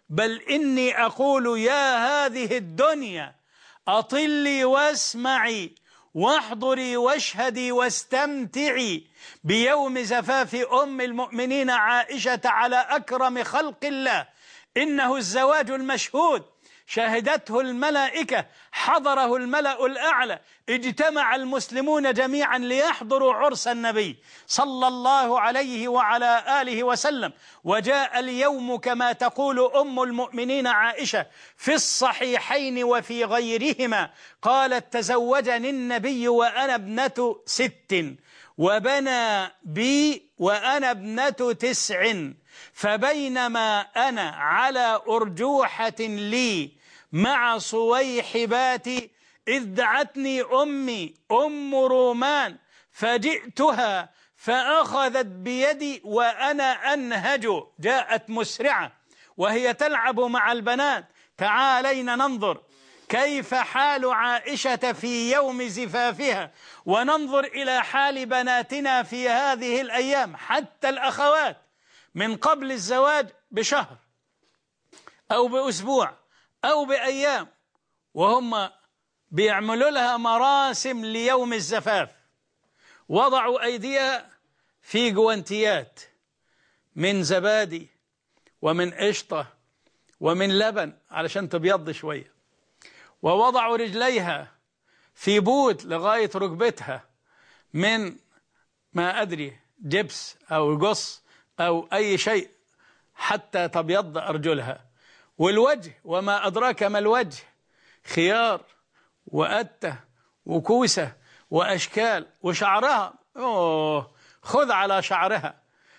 بل إني أقول يا هذه الدنيا أطلي واسمعي واحضري واشهدي واستمتعي بيوم زفاف أم المؤمنين عائشة على أكرم خلق الله، إنه الزواج المشهود، شهدته الملائكة، حضره الملأ الأعلى، اجتمع المسلمون جميعا ليحضروا عرس النبي صلى الله عليه وعلى آله وسلم. وجاء اليوم كما تقول أم المؤمنين عائشة في الصحيحين وفي غيرهما، قالت: تزوجني النبي وأنا ابنة ست وبنى بي وأنا ابنة تسع، فبينما أنا على أرجوحة لي مع صويحباتي إذ دعتني أمي أم رومان فجئتها فأخذت بيدي وأنا أنهج. جاءت مسرعة وهي تلعب مع البنات. تعالين ننظر كيف حال عائشة في يوم زفافها، وننظر إلى حال بناتنا في هذه الأيام، حتى الأخوات من قبل الزواج بشهر أو بأسبوع أو بأيام وهم بيعملوا لها مراسم ليوم الزفاف، وضعوا أيديها في جوانتيات من زبادي ومن قشطة ومن لبن علشان تبيض شوية، ووضعوا رجليها في بوت لغاية ركبتها من ما أدري جبس أو قص أو أي شيء حتى تبيض أرجلها. والوجه وما أدراك ما الوجه، خيار وأتة وكوسة وأشكال. وشعرها أوه خذ على شعرها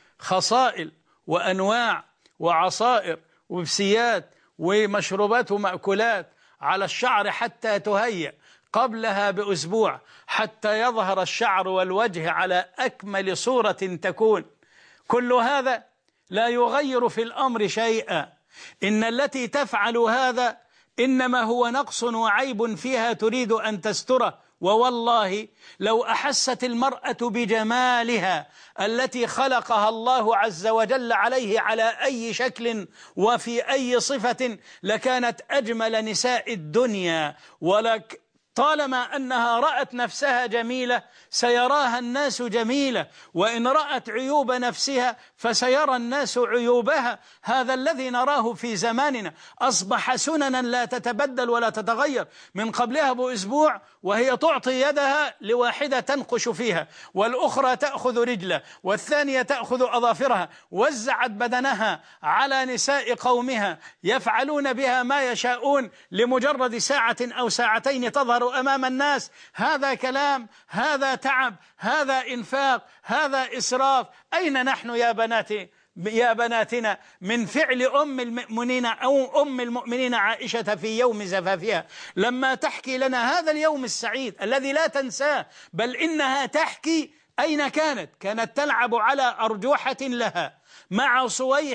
خصائل وأنواع وعصائر وبسيات ومشروبات ومأكولات على الشعر حتى تهيأ قبلها بأسبوع حتى يظهر الشعر والوجه على أكمل صورة تكون. كل هذا لا يغير في الأمر شيئا. إن التي تفعل هذا إنما هو نقص وعيب فيها تريد أن تستره. ووالله لو أحست المرأة بجمالها التي خلقها الله عز وجل عليه على أي شكل وفي أي صفة لكانت أجمل نساء الدنيا. ولك طالما أنها رأت نفسها جميلة سيراها الناس جميلة، وإن رأت عيوب نفسها فسيرى الناس عيوبها. هذا الذي نراه في زماننا، أصبح سننا لا تتبدل ولا تتغير. من قبلها بأسبوع وهي تعطي يدها لواحدة تنقش فيها، والأخرى تأخذ رجله، والثانية تأخذ أظافرها، وزعت بدنها على نساء قومها يفعلون بها ما يشاءون لمجرد ساعة أو ساعتين تظهر أمام الناس. هذا كلام، هذا تعب، هذا إنفاق، هذا إسراف. أين نحن يا بناتي يا بناتنا من فعل أم المؤمنين أو أم المؤمنين عائشة في يوم زفافها لما تحكي لنا هذا اليوم السعيد الذي لا تنساه؟ بل إنها تحكي أين كانت. كانت تلعب على أرجوحة لها مع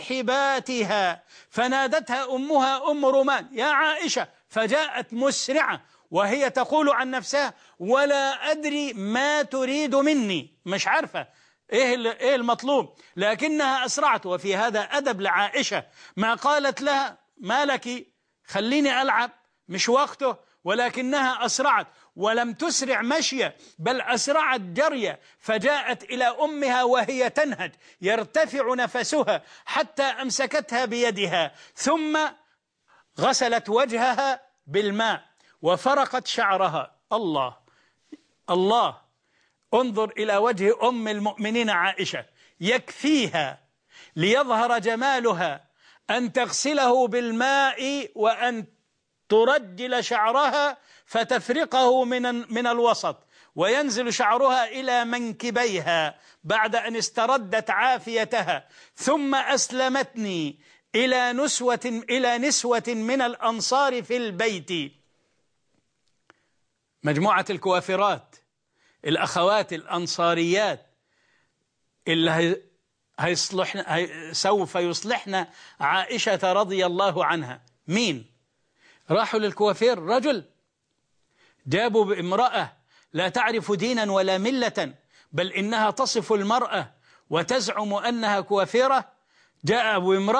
صويحباتها، فنادتها أمها أم رومان: يا عائشة. فجاءت مسرعة وهي تقول عن نفسها: ولا أدري ما تريد مني، مش عارفة إيه المطلوب، لكنها أسرعت. وفي هذا أدب لعائشة، ما قالت لها ما لك خليني ألعب مش وقته، ولكنها أسرعت ولم تسرع مشية بل أسرعت جرية. فجاءت إلى أمها وهي تنهج يرتفع نفسها حتى أمسكتها بيدها، ثم غسلت وجهها بالماء وفرقت شعرها. الله الله، انظر إلى وجه أم المؤمنين عائشة، يكفيها ليظهر جمالها أن تغسله بالماء وأن ترجل شعرها فتفرقه من من الوسط وينزل شعرها إلى منكبيها بعد أن استردت عافيتها. ثم أسلمتني إلى نسوة إلى نسوة من الأنصار في البيت، مجموعة الكوافرات الأخوات الأنصاريات اللي هيصلحن هي سوف يصلحن عائشة رضي الله عنها. مين راحوا للكوافير؟ رجل. جابوا بامرأة لا تعرف دينا ولا ملة، بل إنها تصف المرأة وتزعم أنها كوافرة. جاء بامرأة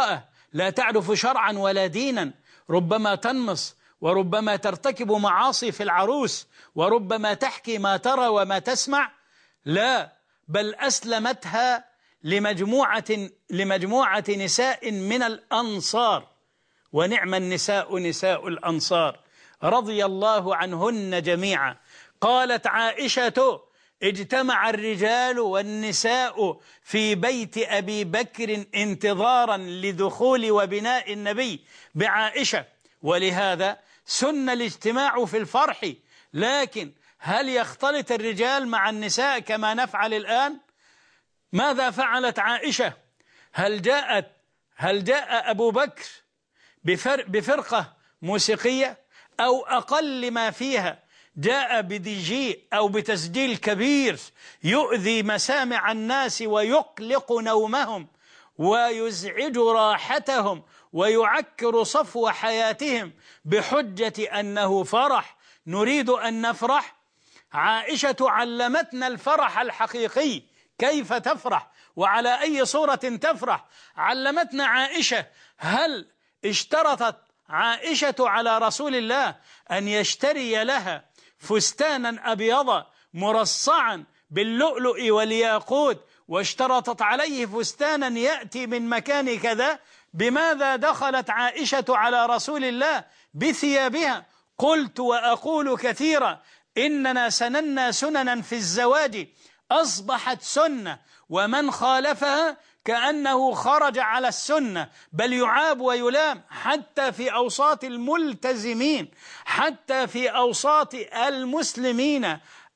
لا تعرف شرعا ولا دينا، ربما تنمص وربما ترتكب معاصي في العروس وربما تحكي ما ترى وما تسمع. لا، بل أسلمتها لمجموعة, لمجموعة نساء من الأنصار، ونعم النساء نساء الأنصار رضي الله عنهن جميعا. قالت عائشة: اجتمع الرجال والنساء في بيت أبي بكر انتظارا لدخول وبناء النبي بعائشة، ولهذا سن الاجتماع في الفرح. لكن هل يختلط الرجال مع النساء كما نفعل الآن؟ ماذا فعلت عائشة؟ هل جاءت هل جاء أبو بكر بفر بفرقة موسيقية أو أقل ما فيها جاء بدي جي أو بتسجيل كبير يؤذي مسامع الناس ويقلق نومهم ويزعج راحتهم ويعكر صفو حياتهم بحجة أنه فرح نريد أن نفرح؟ عائشة علمتنا الفرح الحقيقي، كيف تفرح وعلى أي صورة تفرح. علمتنا عائشة. هل اشترطت عائشة على رسول الله أن يشتري لها فستانا أبيض مرصعا باللؤلؤ والياقوت واشترطت عليه فستانا يأتي من مكان كذا؟ بماذا دخلت عائشة على رسول الله بثيابها؟ قلت وأقول كثيرا: إننا سننا سننا في الزواج أصبحت سنة، ومن خالفها كأنه خرج على السنة، بل يعاب ويلام حتى في أوساط الملتزمين، حتى في أوساط المسلمين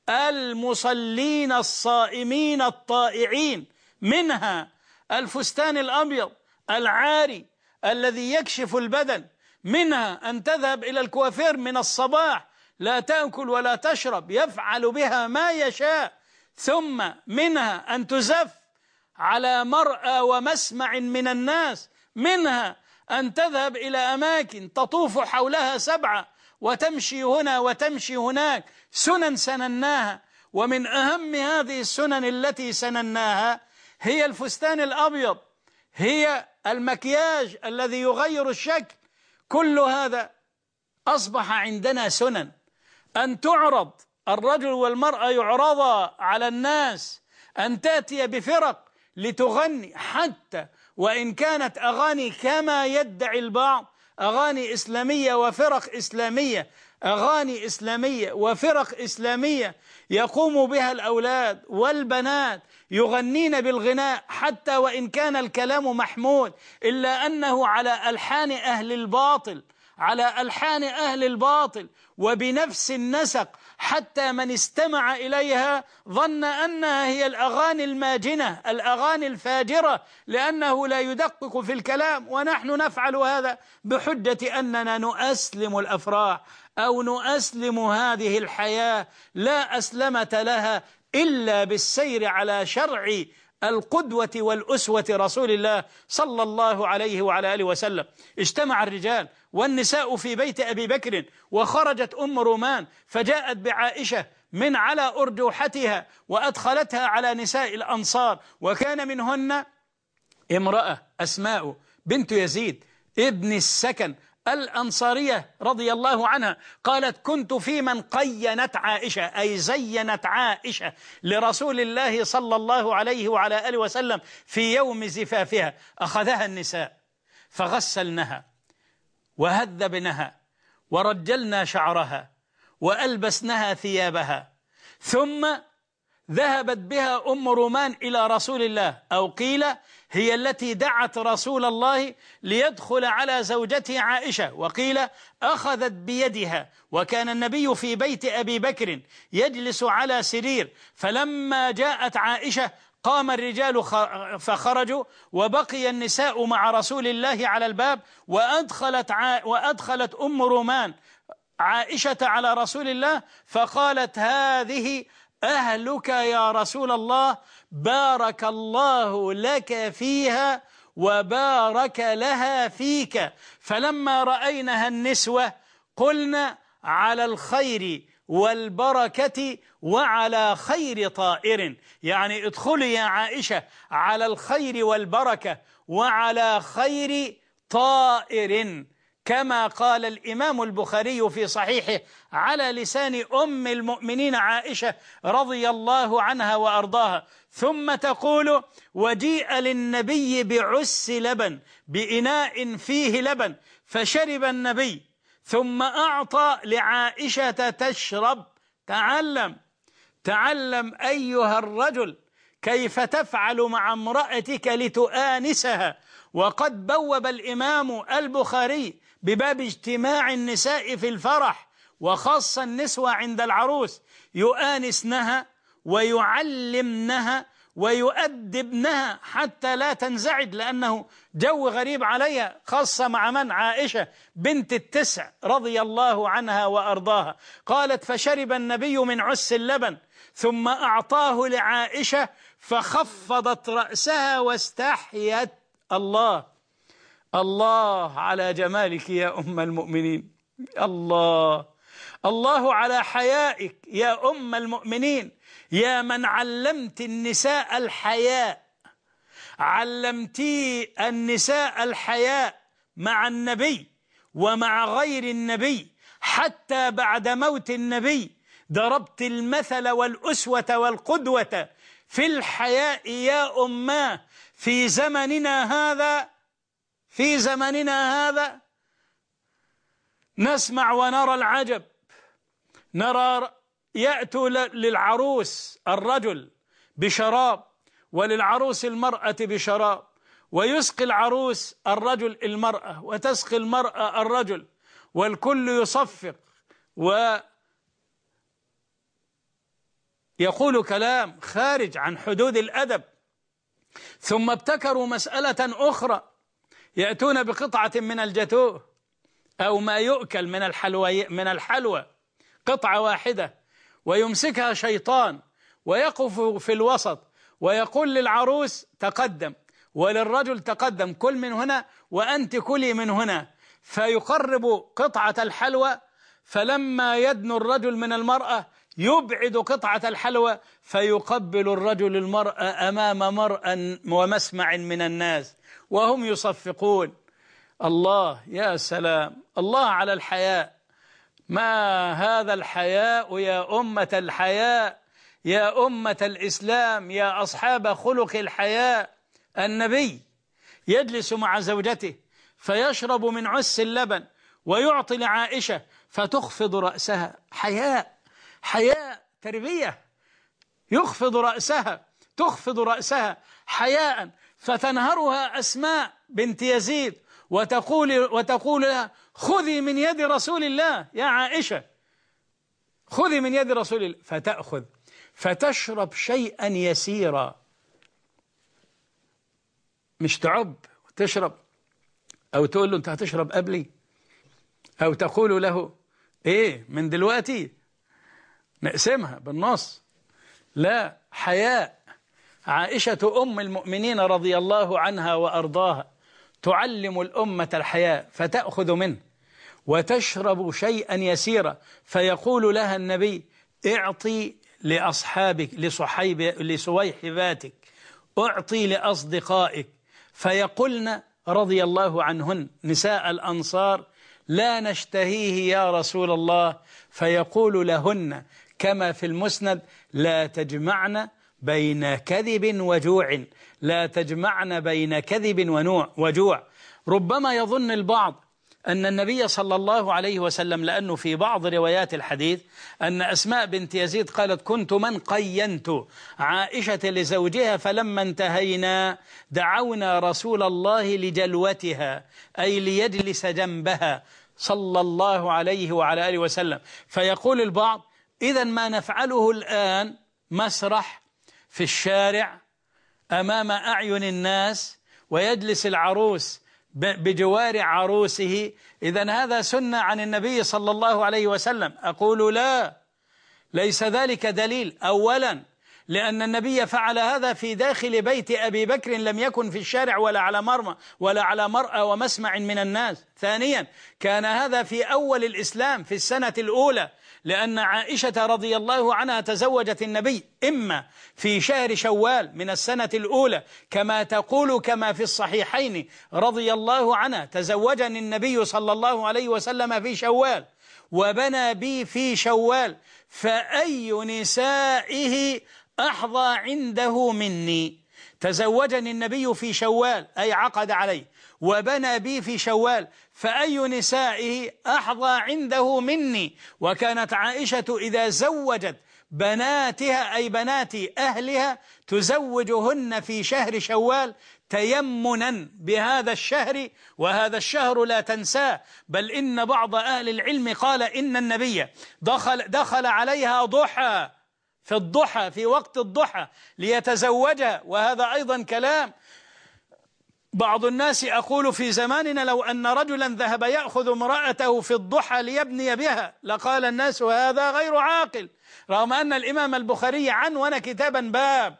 المصلين الصائمين الطائعين. منها الفستان الأبيض العاري الذي يكشف البدن، منها أن تذهب إلى الكوافير من الصباح لا تأكل ولا تشرب، يفعل بها ما يشاء، ثم منها أن تزف على مرأى ومسمع من الناس، منها أن تذهب إلى أماكن تطوف حولها سبعة وتمشي هنا وتمشي هناك. سنن سنناها، ومن أهم هذه السنن التي سنناها هي الفستان الأبيض، هي المكياج الذي يغير الشكل. كل هذا أصبح عندنا سنن. أن تعرض الرجل والمرأة يعرضا على الناس، أن تأتي بفرق لتغني، حتى وإن كانت أغاني كما يدعي البعض أغاني إسلامية وفرق إسلامية، أغاني إسلامية وفرق إسلامية يقوم بها الأولاد والبنات يغنين بالغناء، حتى وإن كان الكلام محمود، إلا أنه على ألحان أهل الباطل، على ألحان أهل الباطل وبنفس النسق، حتى من استمع إليها ظن أنها هي الأغاني الماجنة، الأغاني الفاجرة، لأنه لا يدقق في الكلام. ونحن نفعل هذا بحجة أننا نؤسلم الأفراح أو نؤسلم هذه الحياة، لا أسلمة لها إلا بالسير على شرع القدوة والأسوة رسول الله صلى الله عليه وعلى آله وسلم. اجتمع الرجال والنساء في بيت أبي بكر، وخرجت أم رومان فجاءت بعائشة من على أرجوحتها وأدخلتها على نساء الأنصار، وكان منهن امرأة أسماء بنت يزيد ابن السكن الأنصارية رضي الله عنها، قالت: كنت في من قينت عائشة، أي زينت عائشة لرسول الله صلى الله عليه وعلى آله وسلم في يوم زفافها. أخذها النساء فغسلنها وهذبنها ورجلنا شعرها وألبسنها ثيابها، ثم ذهبت بها أم رومان إلى رسول الله، أو قيل هي التي دعت رسول الله ليدخل على زوجته عائشة، وقيل أخذت بيدها. وكان النبي في بيت أبي بكر يجلس على سرير، فلما جاءت عائشة قام الرجال فخرجوا، وبقي النساء مع رسول الله على الباب، وأدخلت, ع... وأدخلت أم رومان عائشة على رسول الله فقالت: هذه أهلك يا رسول الله، بارك الله لك فيها وبارك لها فيك. فلما رأينها النسوة قلنا: على الخير والبركة وعلى خير طائر، يعني ادخلي يا عائشة على الخير والبركة وعلى خير طائر، كما قال الإمام البخاري في صحيحه على لسان أم المؤمنين عائشة رضي الله عنها وأرضاها، ثم تقول: وجيء للنبي بعس لبن، بإناء فيه لبن، فشرب النبي ثم أعطى لعائشة تشرب. تعلم تعلم أيها الرجل كيف تفعل مع امرأتك لتؤانسها. وقد بوب الإمام البخاري بباب اجتماع النساء في الفرح، وخاصة النسوة عند العروس، يؤانسنها ويعلمنها ويؤدبنها حتى لا تنزعج، لأنه جو غريب عليها، خاصة مع من؟ عائشة بنت التسع رضي الله عنها وأرضاها. قالت: فشرب النبي من عس اللبن ثم أعطاه لعائشة فخفضت رأسها واستحيت. الله الله على جمالك يا أم المؤمنين، الله الله على حيائك يا أم المؤمنين، يا من علمت النساء الحياء، علمتي النساء الحياء مع النبي ومع غير النبي، حتى بعد موت النبي ضربت المثل والأسوة والقدوة في الحياء يا أماه. في زمننا هذا في زمننا هذا نسمع ونرى العجب، نرى يأتوا للعروس الرجل بشراب وللعروس المرأة بشراب، ويسقي العروس الرجل المرأة وتسقي المرأة الرجل، والكل يصفق ويقول كلام خارج عن حدود الأدب. ثم ابتكروا مسألة أخرى، يأتون بقطعة من الجاتوه أو ما يؤكل من الحلوى من الحلوى قطعة واحدة، ويمسكها شيطان ويقف في الوسط ويقول للعروس تقدم، وللرجل تقدم، كل من هنا وأنت كلي من هنا، فيقرب قطعة الحلوى، فلما يدنو الرجل من المرأة يبعد قطعة الحلوى، فيقبل الرجل المرأة أمام مرأى ومسمع من الناس وهم يصفقون. الله يا سلام، الله على الحياء. ما هذا الحياء يا أمة الحياء، يا أمة الإسلام، يا أصحاب خلق الحياء. النبي يجلس مع زوجته فيشرب من عس اللبن ويعطي لعائشة فتخفض رأسها. حياء حياء تربية. يخفض رأسها تخفض رأسها حياء، فتنهرها أسماء بنت يزيد وتقول وتقول لها: خذي من يد رسول الله يا عائشة، خذي من يد رسول الله. فتأخذ فتشرب شيئا يسيرا، مش تعب وتشرب، أو تقول له أنت هتشرب قبلي، أو تقول له إيه من دلوقتي نقسمها بالنص. لا، حياء. عائشة أم المؤمنين رضي الله عنها وأرضاها تعلم الأمة الحياء، فتأخذ منه وتشرب شيئا يسيرا، فيقول لها النبي: اعطي لأصحابك لصحيب لصويحباتك، اعطي لأصدقائك. فيقولن رضي الله عنهن نساء الأنصار: لا نشتهيه يا رسول الله. فيقول لهن كما في المسند: لا تجمعن بين كذب وجوع، لا تجمعن بين كذب وجوع. ربما يظن البعض أن النبي صلى الله عليه وسلم، لأنه في بعض روايات الحديث أن أسماء بنت يزيد قالت: كنت من قينت عائشة لزوجها، فلما انتهينا دعونا رسول الله لجلوتها، أي ليجلس جنبها صلى الله عليه وعلى آله وسلم. فيقول البعض: إذا ما نفعله الآن مسرح في الشارع أمام أعين الناس، ويجلس العروس بجوار عروسه، إذن هذا سنة عن النبي صلى الله عليه وسلم. أقول لا، ليس ذلك دليل. أولا لأن النبي فعل هذا في داخل بيت أبي بكر، لم يكن في الشارع ولا على مرمى ولا على مرأى ومسمع من الناس. ثانيا كان هذا في أول الإسلام في السنة الأولى، لأن عائشة رضي الله عنها تزوجت النبي إما في شهر شوال من السنة الأولى كما تقول كما في الصحيحين رضي الله عنها تزوجني النبي صلى الله عليه وسلم في شوال وبنى بي في شوال، فأي نسائه أحظى عنده مني. تزوجني النبي في شوال أي عقد عليه، وبنى بي في شوال، فأي نسائه أحظى عنده مني. وكانت عائشة إذا زوجت بناتها أي بنات أهلها تزوجهن في شهر شوال تيمنا بهذا الشهر، وهذا الشهر لا تنساه. بل إن بعض أهل العلم قال إن النبي دخل, دخل عليها ضحى في الضحى في وقت الضحى ليتزوجها، وهذا أيضا كلام بعض الناس. أقول في زماننا لو أن رجلا ذهب يأخذ امرأته في الضحى ليبني بها لقال الناس وهذا غير عاقل، رغم أن الإمام البخاري عنون كتابا باب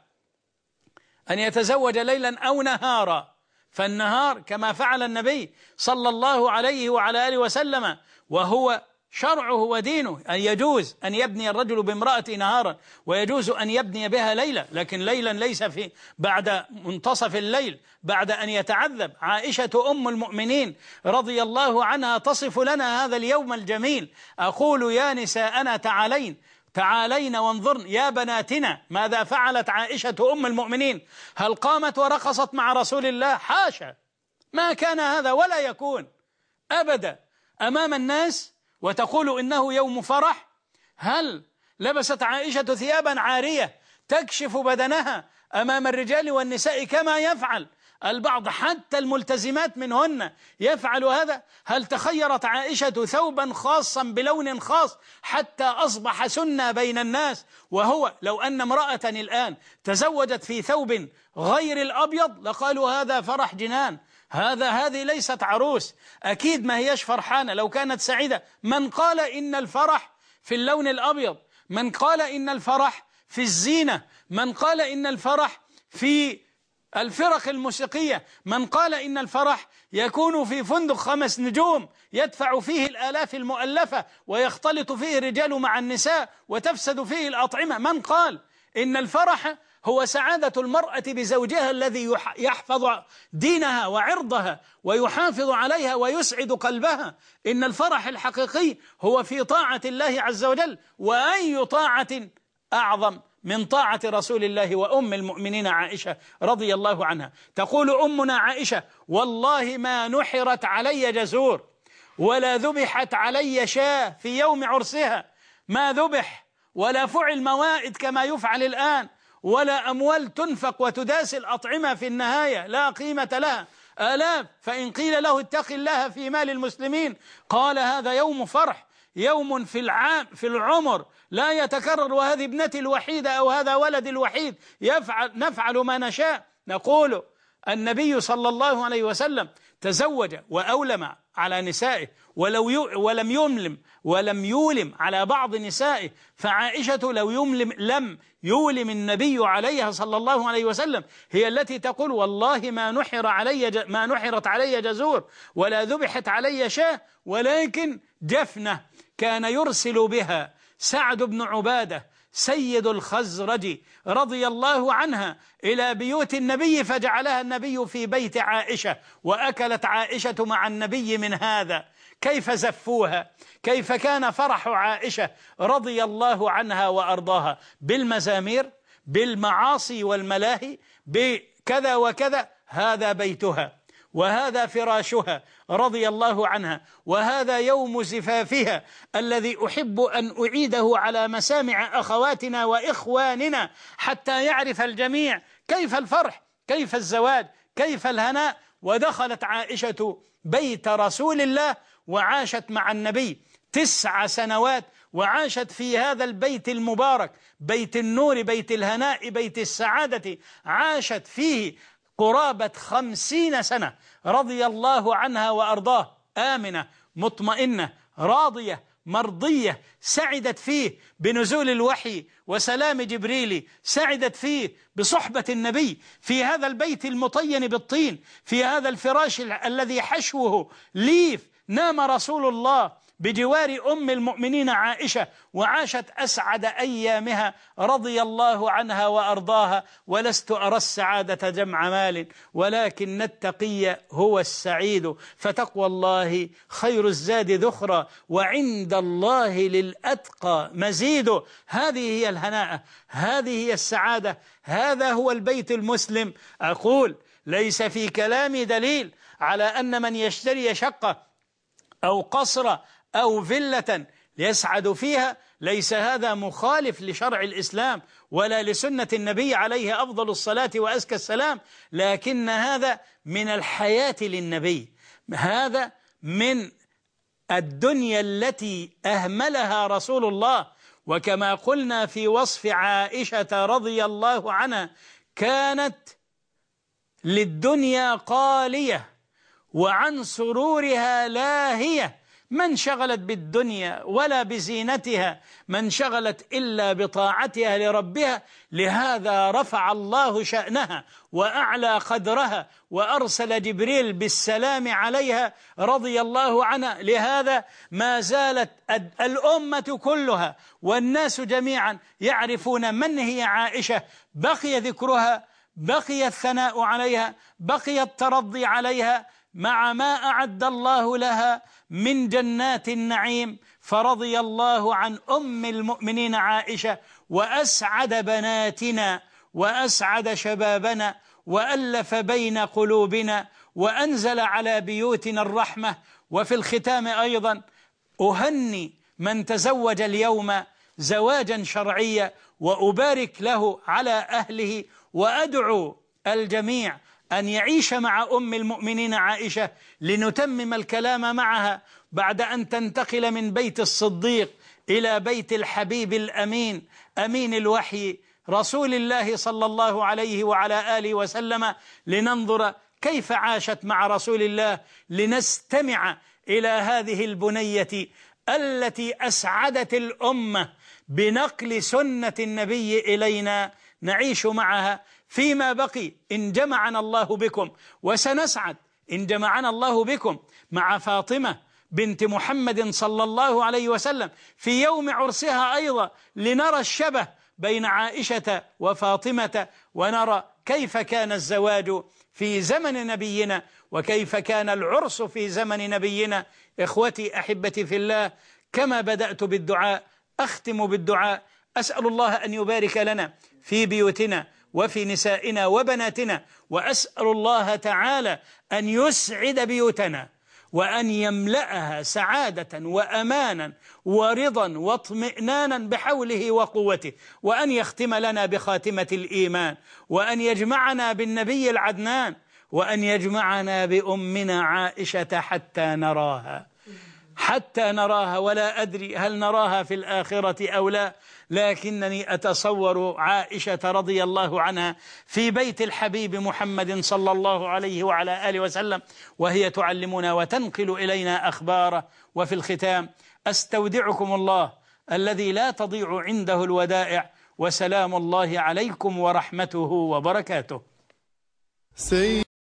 أن يتزوج ليلا أو نهارا، فالنهار كما فعل النبي صلى الله عليه وعلى آله وسلم وهو شرعه ودينه، أن يجوز أن يبني الرجل بامرأة نهارا ويجوز أن يبني بها ليلة، لكن ليلا ليس في بعد منتصف الليل بعد أن يتعذب. عائشة أم المؤمنين رضي الله عنها تصف لنا هذا اليوم الجميل، أقول يا نساءنا تعالين تعالين وانظرن يا بناتنا ماذا فعلت عائشة أم المؤمنين، هل قامت ورقصت مع رسول الله؟ حاشا، ما كان هذا ولا يكون أبدا أمام الناس وتقول إنه يوم فرح. هل لبست عائشة ثيابا عارية تكشف بدنها أمام الرجال والنساء كما يفعل البعض حتى الملتزمات منهن يفعل هذا؟ هل تخيرت عائشة ثوبا خاصا بلون خاص حتى أصبح سنة بين الناس؟ وهو لو أن امرأة الآن تزوجت في ثوب غير الأبيض لقالوا هذا فرح جنان، هذا هذه ليست عروس، أكيد ما هيش فرحانة. لو كانت سعيدة من قال إن الفرح في اللون الأبيض، من قال إن الفرح في الزينة، من قال إن الفرح في الفرق الموسيقية، من قال إن الفرح يكون في فندق خمس نجوم يدفع فيه الآلاف المؤلفة ويختلط فيه الرجال مع النساء وتفسد فيه الأطعمة، من قال إن الفرح هو سعادة المرأة بزوجها الذي يحفظ دينها وعرضها ويحافظ عليها ويسعد قلبها؟ إن الفرح الحقيقي هو في طاعة الله عز وجل، وأي طاعة أعظم من طاعة رسول الله وأم المؤمنين عائشة رضي الله عنها. تقول أمنا عائشة والله ما نحرت علي جزور ولا ذبحت علي شاة في يوم عرسها، ما ذبح ولا فعل موائد كما يفعل الآن، ولا أموال تنفق وتداس الأطعمة في النهاية لا قيمة لها، آلاف. فإن قيل له اتق الله في مال المسلمين قال هذا يوم فرح، يوم في العام في العمر لا يتكرر، وهذه ابنتي الوحيدة أو هذا ولدي الوحيد، يفعل نفعل ما نشاء. نقول النبي صلى الله عليه وسلم تزوج وأولم على نسائه ولو ولم يملم ولم يولم على بعض نسائه، فعائشة لو يملم لم يولم النبي عليها صلى الله عليه وسلم هي التي تقول والله ما نحر علي ما نحرت علي جزور ولا ذبحت علي شاة، ولكن جفنة كان يرسل بها سعد بن عبادة سيد الخزرج رضي الله عنها إلى بيوت النبي، فجعلها النبي في بيت عائشة، وأكلت عائشة مع النبي من هذا. كيف زفوها، كيف كان فرح عائشة رضي الله عنها وأرضاها بالمزامير، بالمعاصي والملاهي، بكذا وكذا. هذا بيتها وهذا فراشها رضي الله عنها، وهذا يوم زفافها الذي أحب أن أعيده على مسامع أخواتنا وإخواننا حتى يعرف الجميع كيف الفرح، كيف الزواج، كيف الهناء. ودخلت عائشة بيت رسول الله وعاشت مع النبي تسع سنوات، وعاشت في هذا البيت المبارك، بيت النور، بيت الهناء، بيت السعادة، عاشت فيه قرابة خمسين سنة رضي الله عنها وأرضاه، آمنة مطمئنة راضية مرضية سعدت فيه بنزول الوحي وسلام جبريل، سعدت فيه بصحبة النبي في هذا البيت المطين بالطين، في هذا الفراش الذي حشوه ليف نام رسول الله بجوار أم المؤمنين عائشة، وعاشت أسعد أيامها رضي الله عنها وأرضاها. ولست أرى السعادة جمع مال ولكن التقي هو السعيد، فتقوى الله خير الزاد ذخرا وعند الله للأتقى مزيد. هذه هي الهناءة، هذه هي السعادة، هذا هو البيت المسلم. أقول ليس في كلامي دليل على أن من يشتري شقة أو قصر أو فيلة يسعد فيها ليس هذا مخالف لشرع الإسلام ولا لسنة النبي عليه أفضل الصلاة وأزكى السلام، لكن هذا من الحياة للنبي، هذا من الدنيا التي أهملها رسول الله. وكما قلنا في وصف عائشة رضي الله عنها، كانت للدنيا قالية وعن سرورها لاهية، ما انشغلت بالدنيا ولا بزينتها، ما انشغلت إلا بطاعتها لربها. لهذا رفع الله شأنها وأعلى قدرها وأرسل جبريل بالسلام عليها رضي الله عنها. لهذا ما زالت الأمة كلها والناس جميعا يعرفون من هي عائشة، بقي ذكرها، بقي الثناء عليها، بقي الترضي عليها مع ما أعد الله لها من جنات النعيم. فرضي الله عن أم المؤمنين عائشة، وأسعد بناتنا وأسعد شبابنا وألف بين قلوبنا وأنزل على بيوتنا الرحمة. وفي الختام أيضا أهني من تزوج اليوم زواجا شرعيا وأبارك له على أهله، وأدعو الجميع أن يعيش مع أم المؤمنين عائشة لنتمم الكلام معها بعد أن تنتقل من بيت الصديق إلى بيت الحبيب الأمين أمين الوحي رسول الله صلى الله عليه وعلى آله وسلم، لننظر كيف عاشت مع رسول الله، لنستمع إلى هذه البنية التي أسعدت الأمة بنقل سنة النبي إلينا. نعيش معها فيما بقي إن جمعنا الله بكم، وسنسعد إن جمعنا الله بكم مع فاطمة بنت محمد صلى الله عليه وسلم في يوم عرسها أيضا، لنرى الشبه بين عائشة وفاطمة، ونرى كيف كان الزواج في زمن نبينا وكيف كان العرس في زمن نبينا. إخوتي أحبتي في الله، كما بدأت بالدعاء أختم بالدعاء. أسأل الله أن يبارك لنا في بيوتنا وفي نسائنا وبناتنا، وأسأل الله تعالى أن يسعد بيوتنا وأن يملأها سعادة وأمانا ورضا واطمئنانا بحوله وقوته، وأن يختم لنا بخاتمة الإيمان، وأن يجمعنا بالنبي العدنان، وأن يجمعنا بأمنا عائشة حتى نراها حتى نراها ولا أدري هل نراها في الآخرة أو لا، لكنني أتصور عائشة رضي الله عنها في بيت الحبيب محمد صلى الله عليه وعلى آله وسلم وهي تعلمنا وتنقل إلينا أخباره. وفي الختام أستودعكم الله الذي لا تضيع عنده الودائع، وسلام الله عليكم ورحمته وبركاته.